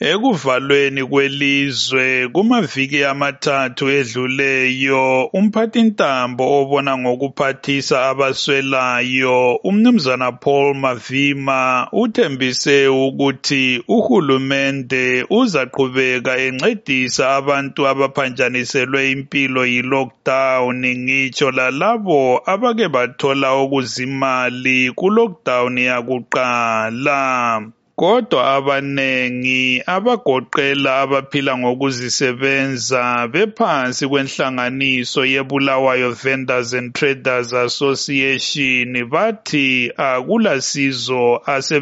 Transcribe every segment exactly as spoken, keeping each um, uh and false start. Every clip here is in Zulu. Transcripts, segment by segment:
Ekuvalweni kwelizwe kumaviki amathathu edluleyo, umphathintambo obona ngokuphathisa abaswelayo, umnumzana Paul Mavima, uthembise ukuthi uhulumende uzaqhubeka encedisa abantu abaphanjaniselwe impilo yi-lockdown, ngitsho lalabo abake bathola okuzimali ku-lockdown yakuqala. Kodwa abanengi abagoqela abaphila ngokuzisebenza bephansi kwenhlanganiso yeBulawayo Vendors and Traders Association bathi akulasizo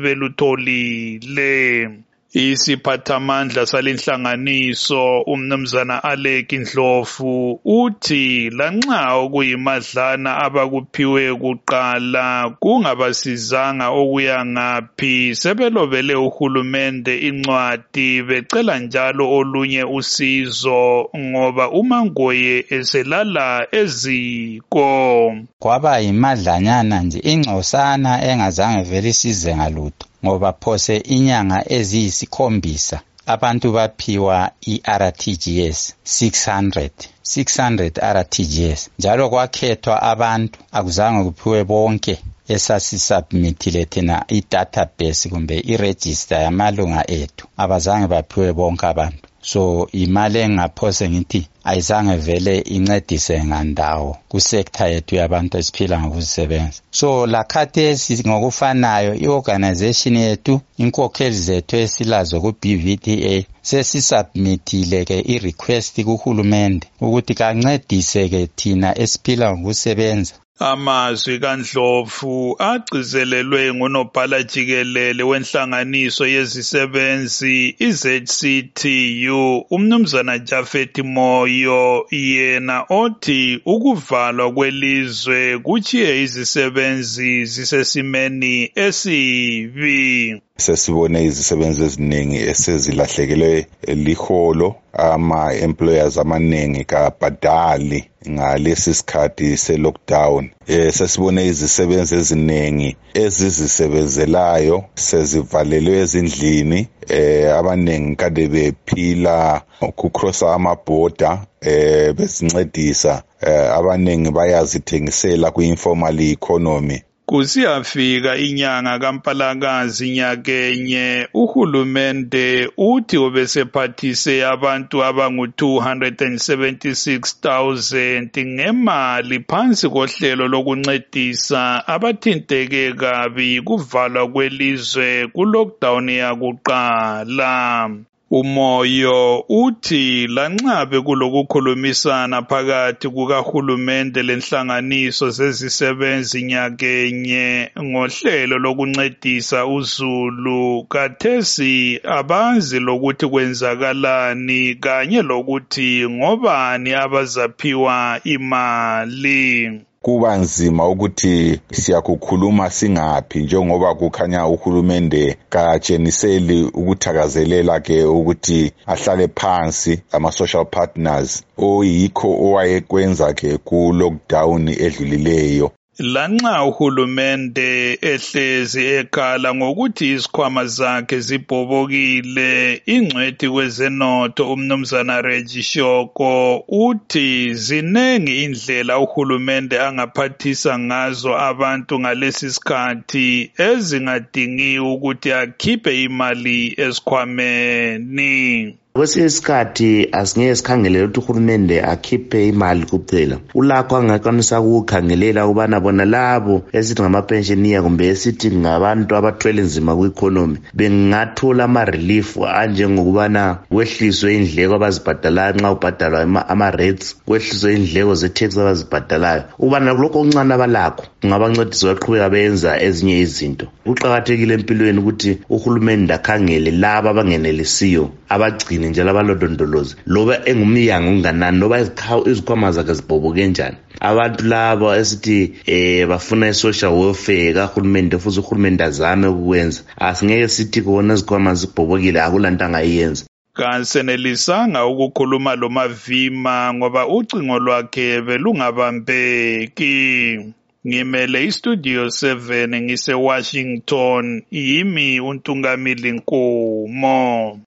asebelutholile. Isiphathamandla salenhlanganiso umnumzana Alec Ndlovu uthi lanxa okuyimadlana abakuphiwe kuqala kungabasizanga okuya ngaphi, sebelobele uhulumende incwadi becela njalo olunye usizo ngoba uMangoye eselala eziko. Kwaba yimadlanyana nje ingcosana engazange vele isize ngalutho ngoba phose inyanga eziyisikhombisa abantu baphiwa i-R T G S six hundred R T G S njalo kwakhethwa abantu akuzange kuphiwe bonke esasisubmithile thina i-database kumbe i-register yamalunga ethu, abazange baphiwe bonke abantu. So imali engaphose ngithi ayizange vele incedise ngandawo kusekta yethu yabantu esiphila ngokuzisebenza. So lakhathesi ngokufanayo i-organization yethu, inkokheli zethu esilazo ku-B V D A sesisubmithile ke i-request kuhulumende ukuthi kancedise ke thina esiphila ngokusebenza. Amazwi kaNdlovu agcizelelwe ngunobhala jikelele wenhlanganiso yezisebenzi i-Z C T U umnumzana Japhet Moyo, yena othi ukuvalwa kwelizwe kuchiye izisebenzi zisesimeni esibi. Sesibone izisebenzi eziningi esezilahlekelwe liholo, ama-employers amaningi kabhadali ngalesi sikhathi se-lockdown. Eh sesibone izisebenzi eziningi ezizisebenzelayo sezivalelwe ezindlini, eh abaningi kade bephila ukukrossa amaborder eh besincedisa, eh abaningi bayazithengisela ku-informal economy. Kusiyafika inyanga kaMpalakazi nyakenye, uhulumende uthi obesephathise abantu abangu two hundred seventy-six thousand ngemali phansi kohlelo lokuncedisa abathinteke kabi kuvalwa kwelizwe ku-lockdown yakuqala. Umoyo uthi lanxa bekulokukhulumisana phakathi kukahulumende lenhlanganiso zezisebenzi nyakenye ngohlelo lokuncedisa uZulu, kathesi abazi lokuthi kwenzakalani kanye lokuthi ngobani abazaphiwa imali. Kuba nzima ukuthi siyakukhuluma singaphi njengoba kukhanya uhulumende katsheniseli ukuthakazelela ke ukuthi ahlale phansi ama-social partners oyikho owayekwenza ke ku-lockdown edlulileyo. Lanxa uhulumende ehlezi ekhala ngokuthi isikhwama zakhe zibhobokile, ingcwethi kwezenotho umnumzana Reggie Shoko uthi zinengi indlela uhulumende angaphathisa ngazo abantu ngalesi sikhathi ezingadingi ukuthi akhiphe imali esikhwameni. Kwesinye isikhathi asingeke sikhangelele ukuthi uhulumende akhiphe imali kuphela, ulakho angakwanisa ukukhangelela ukubana bona labo esithi ngamapensioniya kumbe esithi ngabantu abathwele nzima ku-economy bengathola ama-relief anjengokubana kwehliswe indleko abazibhadalayo nxa ubhadalwa ama-rates, kwehliswe indleko ze-tax abazibhadalayo, ukubana lokho okuncane abalakho kungabancedisa baqhubeka benza ezinye izinto. Kuqakathekile empilweni ukuthi uhulumende akhangele laba abangenelisiyo, abagcini njalo abalodondolozi loba engumnyango unganani loba izikhwama zakhe zibhoboke njani. Abantu labo esithi eh bafuna i-social welfare kahulumende futhi uhulumende azame ukwenza, asingeke sithi kona izikhwama zibhobokile akulanto angayenza. Kansenelisanga ukukhuluma lo Mavima ngoba ucingo lwakhe belungabambeki. Ngimele iStudio seven ngise Washington, yimi uNtungamili Nkomo.